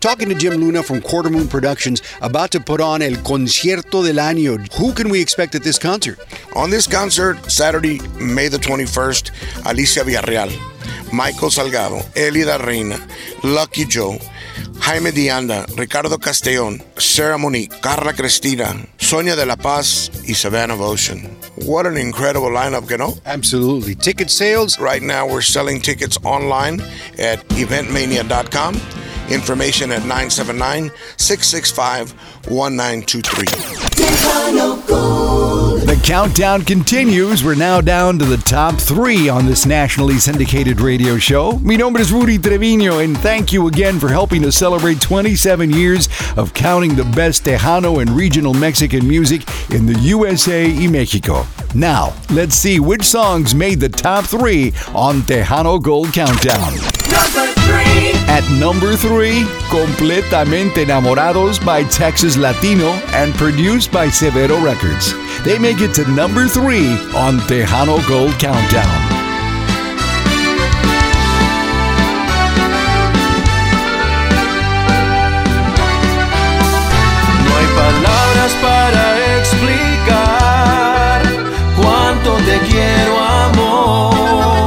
Talking to Jim Luna from Quarter Moon Productions, about to put on El Concierto del Año. Who can we expect at this concert? On this concert, Saturday, May the 21st, Alicia Villarreal, Michael Salgado, Elida Reina, Lucky Joe, Jaime Dianda, Ricardo Castellón, Sarah Monique, Carla Cristina, Sonia de la Paz, y Savannah Ocean. What an incredible lineup, you know? Absolutely. Ticket sales? Right now, we're selling tickets online at eventmania.com. Information at 979-665-1923. The countdown continues. We're now down to the top 3 on this nationally syndicated radio show. Mi nombre es Rudy Treviño, and thank you again for helping us celebrate 27 years of counting the best Tejano and regional Mexican music in the USA y Mexico. Now, let's see which songs made the top 3 on Tejano Gold Countdown. Number 3. At number 3, Completamente Enamorados by Texas Latino and produced by Severo Records. They make it to number 3 on Tejano Gold Countdown. No hay palabras para explicar cuánto te quiero, amor.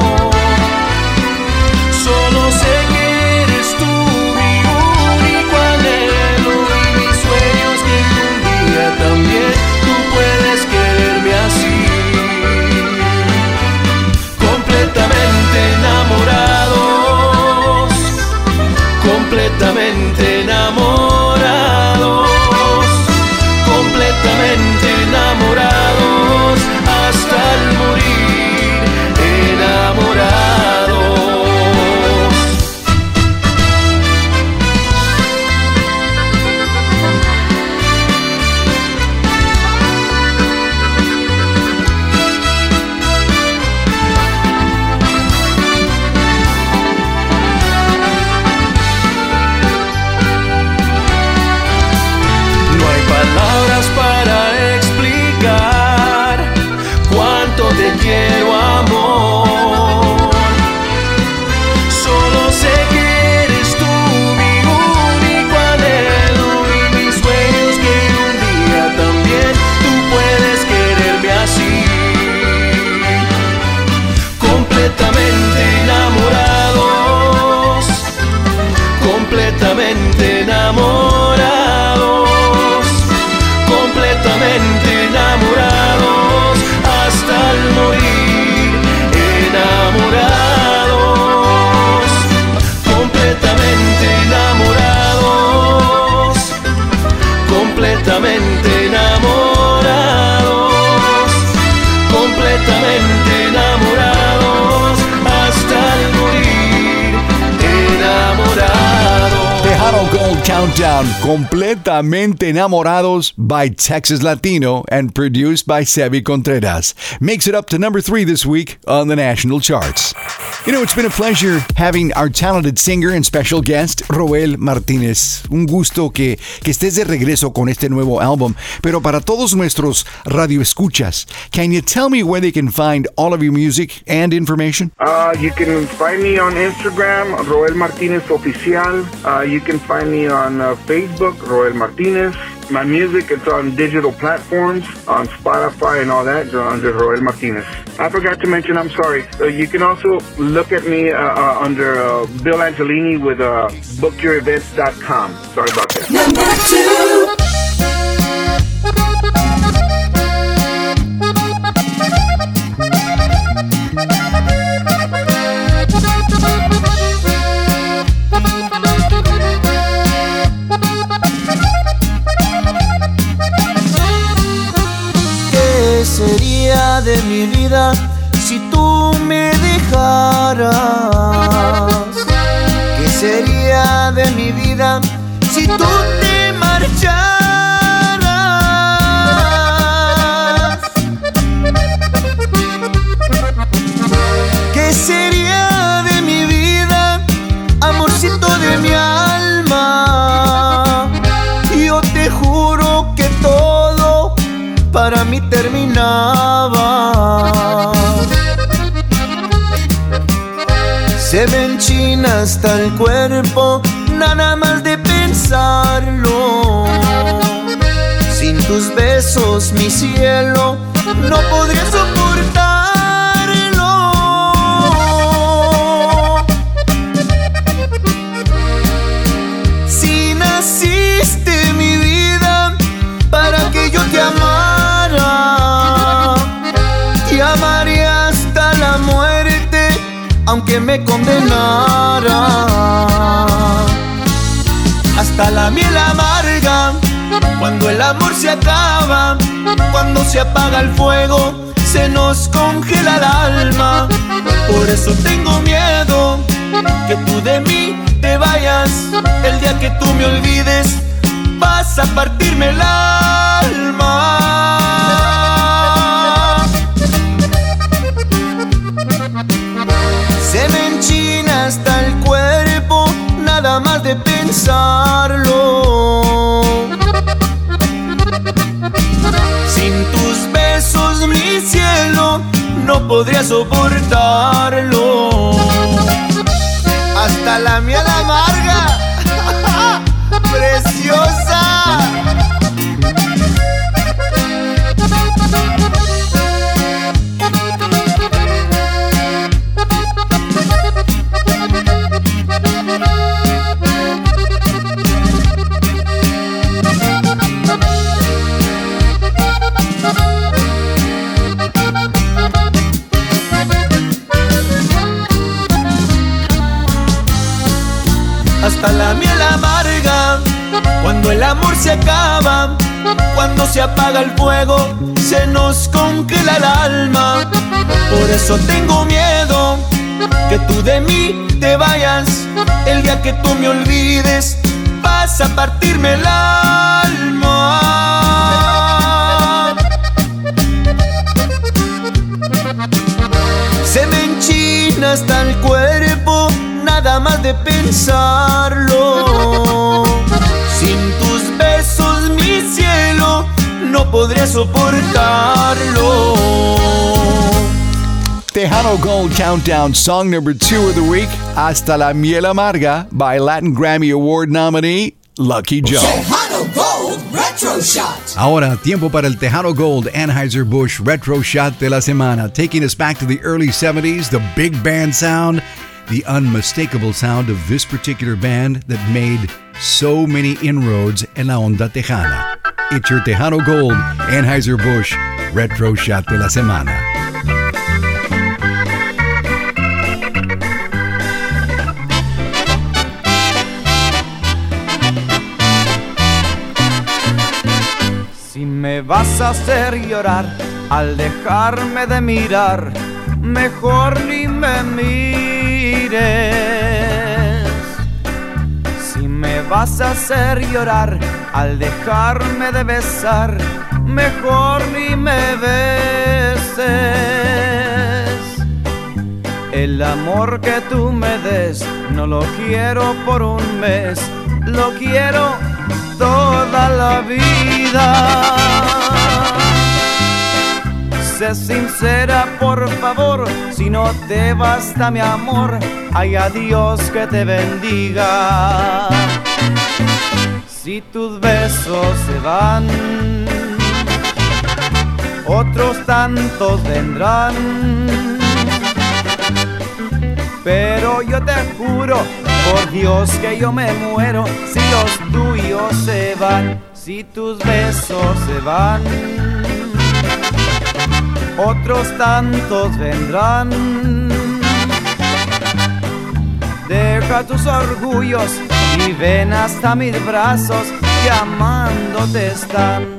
Solo sé que eres tú mi único anhelo y mis sueños, que un día también tú puedes quererme así. Completamente enamorados, completamente enamorados, completamente enamorados hasta el morir, enamorados. No hay palabras para explicar cuánto te quiero, amor. Solo sé que eres tú mi único anhelo y mis sueños, que un día también tú puedes quererme así. Completamente enamorados, completamente enamorados, completamente enamorados hasta el morir, enamorados, completamente enamorados, completamente enamorados, completamente enamorados hasta el morir, enamorados. Tejano Gold Countdown, Completamente Enamorados by Texas Latino and produced by Sebi Contreras. Makes it up to number 3 this week on the national charts. You know, it's been a pleasure having our talented singer and special guest, Roel Martínez. Un gusto que estés de regreso con este nuevo álbum. Pero para todos nuestros radioescuchas, can you tell me where they can find all of your music and information? You can find me on Instagram, Roel Martínez Oficial. You can find me on Facebook, Roel Martínez. My music is on digital platforms, on Spotify and all that, under Roel Martínez. I forgot to mention, I'm sorry, you can also look at me under Bill Angelini with bookyourevents.com. Sorry about that. Number 2. ¿Qué sería de mi vida si tú me dejaras? ¿Qué sería de mi vida si tú te marcharas? ¿Qué sería de mi vida, amorcito de mi alma? Yo te juro que todo para mí terminaba. Se me enchina hasta el cuerpo, nada más de pensar soportarlo. Sin tus besos, mi cielo, no podría soportarlo. Si naciste, mi vida, para que yo te amara, te amaré hasta la muerte, aunque me condenara. Hasta la miel amarga, cuando el amor se acaba, cuando se apaga el fuego, se nos congela el alma. Por eso tengo miedo que tú de mí te vayas. El día que tú me olvides, vas a partirme el alma. Se me enchina hasta el cuerpo, nada más de pensarlo. Sin tus besos, mi cielo, no podría soportarlo. Hasta la miel amarga, preciosa. Hasta la miel amarga, cuando el amor se acaba, cuando se apaga el fuego, se nos congela el alma. Por eso tengo miedo que tú de mí te vayas. El día que tú me olvides, vas a partirme el alma. Se me enchina hasta el cuerpo, nada más de pensarlo. Sin tus besos, mi cielo, no podría soportarlo. Tejano Gold Countdown song number 2 of the week, Hasta la Miel Amarga, by Latin Grammy Award nominee Lucky Joe. Tejano Gold Retro Shot. Ahora, tiempo para el Tejano Gold Anheuser-Busch Retro Shot de la semana. Taking us back to the early 70s, the big band sound, the unmistakable sound of this particular band that made so many inroads en la onda tejana. It's your Tejano Gold Anheuser-Busch Retro Shot de la semana. Si me vas a hacer llorar al dejarme de mirar, mejor ni me mires. Si me vas a hacer llorar al dejarme de besar, mejor ni me beses. El amor que tú me des no lo quiero por un mes, lo quiero toda la vida. Sé sincera, por favor, si no te basta mi amor, ay, a Dios que te bendiga. Si tus besos se van, otros tantos vendrán, pero yo te juro, por Dios que yo me muero si los tuyos se van. Si tus besos se van, otros tantos vendrán. Deja tus orgullos y ven hasta mis brazos, llamándote están.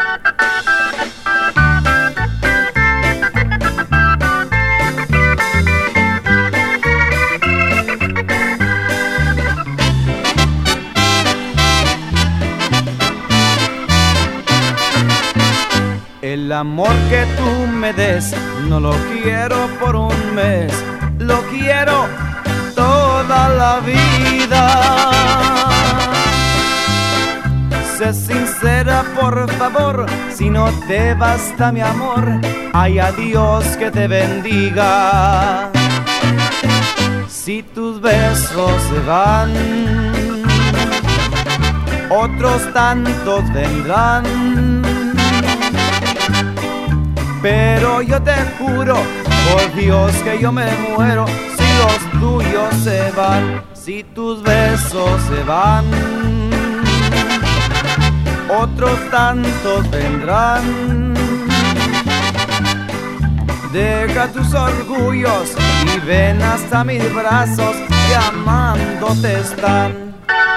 El amor que tú me des no lo quiero por un mes, lo quiero toda la vida. Sé sincera, por favor, si no te basta mi amor, ay, a Dios que te bendiga. Si tus besos se van, otros tantos vendrán. Pero yo te juro, por Dios que yo me muero si los tuyos se van, si tus besos se van. Otros tantos vendrán. Deja tus orgullos y ven hasta mis brazos que amándote están.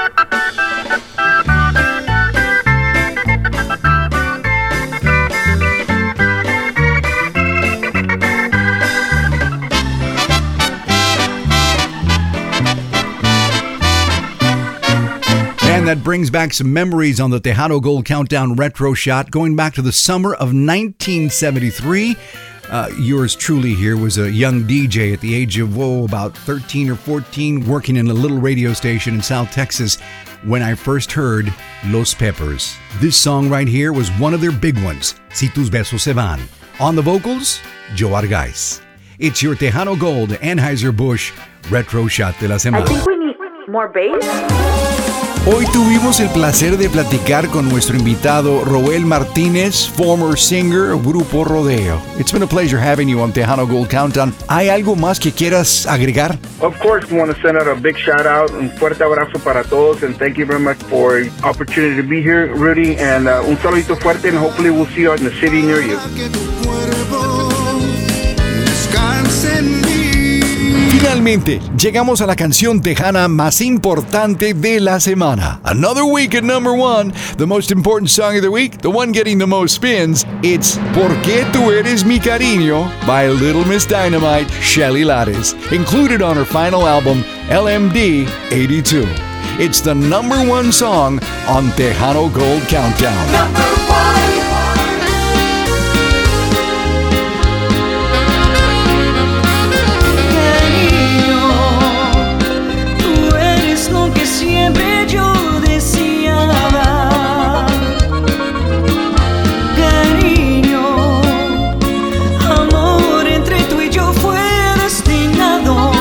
And that brings back some memories on the Tejano Gold Countdown Retro Shot, going back to the summer of 1973. Yours truly here was a young DJ at the age of, about 13 or 14, working in a little radio station in South Texas when I first heard Los Peppers. This song right here was one of their big ones, Si Tus Besos Se Van. On the vocals, Joe Argaiz. It's your Tejano Gold Anheuser-Busch Retro Shot de la Semana. I think we need more bass. Hoy tuvimos el placer de platicar con nuestro invitado Roel Martínez, former singer, Grupo Rodeo. It's been a pleasure having you on Tejano Gold Countdown. ¿Hay algo más que quieras agregar? Of course, we want to send out a big shout out, un fuerte abrazo para todos, and thank you very much for the opportunity to be here, Rudy, and un saludito fuerte, and hopefully we'll see you in the city near you. Finalmente, llegamos a la canción tejana más importante de la semana. Another week at number one, the most important song of the week, the one getting the most spins. It's ¿Por qué tú eres mi cariño? By Little Miss Dynamite, Shelly Lares, included on her final album, LMD 82. It's the number one song on Tejano Gold Countdown. Number one. Siempre yo deseaba, cariño, amor entre tú y yo fue destinado.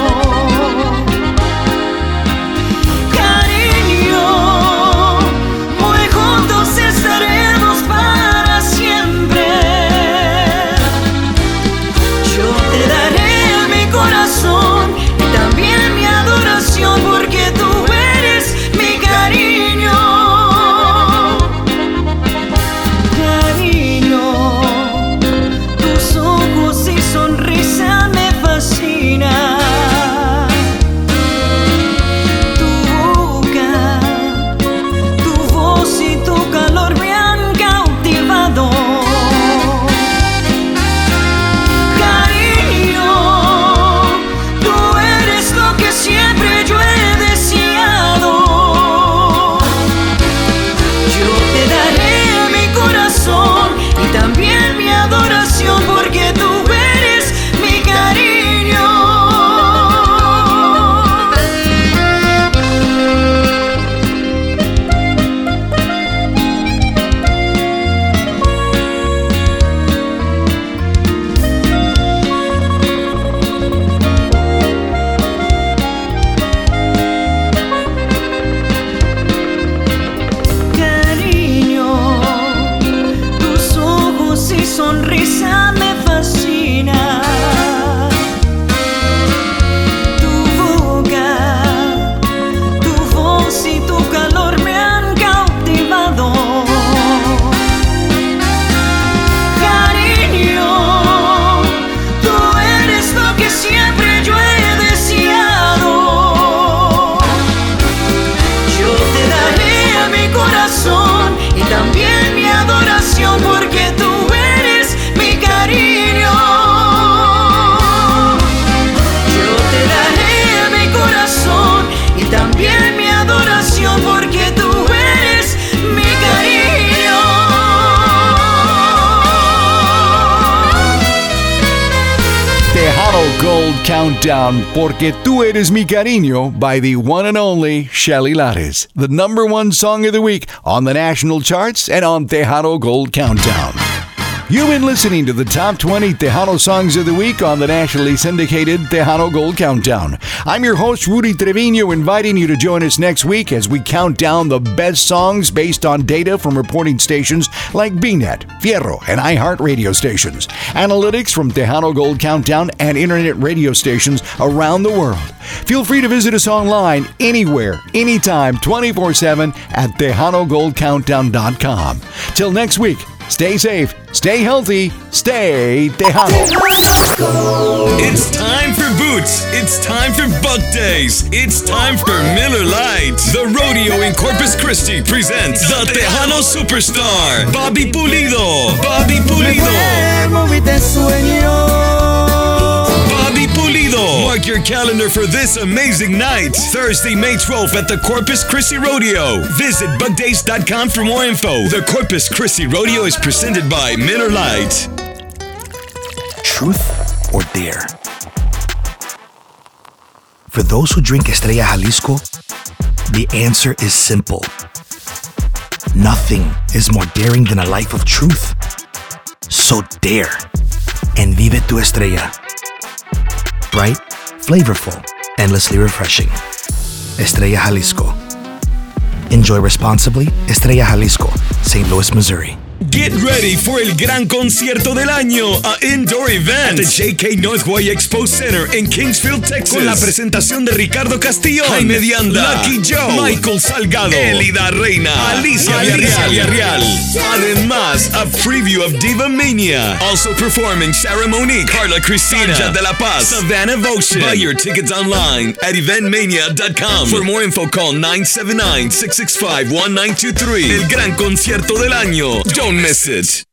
Cariño, muy juntos estaremos para siempre. Yo te daré mi corazón y también mi adoración porque tú Gold Countdown, Porque Tú Eres Mi Cariño by the one and only Shelly Lares, the number one song of the week on the national charts and on Tejano Gold Countdown. You've been listening to the top 20 Tejano songs of the week on the nationally syndicated Tejano Gold Countdown. I'm your host, Rudy Trevino, inviting you to join us next week as we count down the best songs based on data from reporting stations like BNet, Fierro, and iHeart radio stations, analytics from Tejano Gold Countdown, and internet radio stations around the world. Feel free to visit us online anywhere, anytime, 24/7 at TejanoGoldCountdown.com. Till next week, stay safe, stay healthy, stay Tejano. It's time for boots. It's time for Buck Days. It's time for Miller Lite. The rodeo in Corpus Christi presents the Tejano superstar, Bobby Pulido. Bobby Pulido. Bobby Pulido. Mark your calendar for this amazing night. Thursday, May 12th at the Corpus Christi Rodeo. Visit bugdays.com for more info. The Corpus Christi Rodeo is presented by Miller Lite. Truth or dare? For those who drink Estrella Jalisco, the answer is simple. Nothing is more daring than a life of truth. So dare and vive tu Estrella. Bright, flavorful, endlessly refreshing. Estrella Jalisco. Enjoy responsibly. Estrella Jalisco, St. Louis, Missouri. Get ready for el gran concierto del año, a indoor event at the JK Northway Expo Center in Kingsfield, Texas. Con la presentación de Ricardo Castillo, Jaime Dianda, Lucky Joe, Michael Salgado, Elida Reina, Alicia Villarreal. Además, a preview of Diva Mania. Also performing Sarah Monique, Carla Cristina, Sanja de la Paz, Savannah Votion. Buy your tickets online at eventmania.com. For more info, call 979-665-1923. El gran concierto del año. Don't miss it.